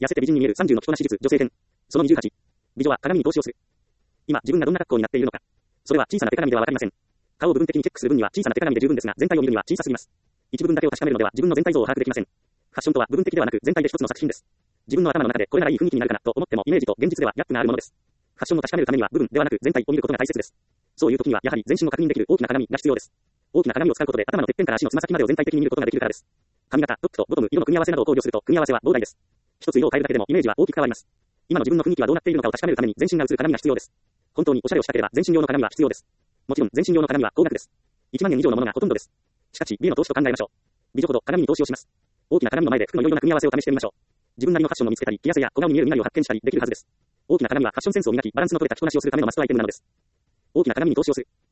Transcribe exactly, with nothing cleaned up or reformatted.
痩せて美人に見えるさんじゅうの着こなし術、女性編。そのにじゅうはち。美女は鏡に投資をする。今、自分がどんな格好になっているのか。それは小さな手鏡ではわかりません。顔を部分的にチェックする分には小さな手鏡で十分ですが、全体を見るには小さすぎます。一部分だけを確かめるのでは自分の全体像を把握できません。ファッションとは部分的ではなく全体で一つの作品です。自分の頭の中でこれならいい雰囲気になるかなと思ってもイメージと現実ではギャップがあるものです。ファッションを確かめるためには部分ではなく全体を見ることが大切です。そういう時にはやはり全身を確認できる大きな鏡が必要です。大きな鏡を使うことで頭のてっぺんから足のつま先までを全体的に見ることができるからです。髪型、トップとボトム、色の組み合わせなどを考慮すると組み合わせは膨大です。一つ色を変えるだけでもイメージは大きく変わります。今の自分の雰囲気はどうなっているのかを確かめるために全身が映る鏡が必要です。本当におしゃれをしたければ全身用の鏡は必要です。もちろん全身用の鏡は高額です。いちまんえん以上のものがほとんどです。しかし、美への投資と考えましょう。美女ほど鏡に投資をします。大きな鏡の前で服のいろいろな組み合わせを試してみましょう。自分なりのファッションを見つけたり、着やせや小顔に見える身なりを発見したりできるはずです。大きな鏡はファッションセンスを磨き、バランスの取れた着こなしをするためのマストアイテムなのです。大きな鏡に投資をする。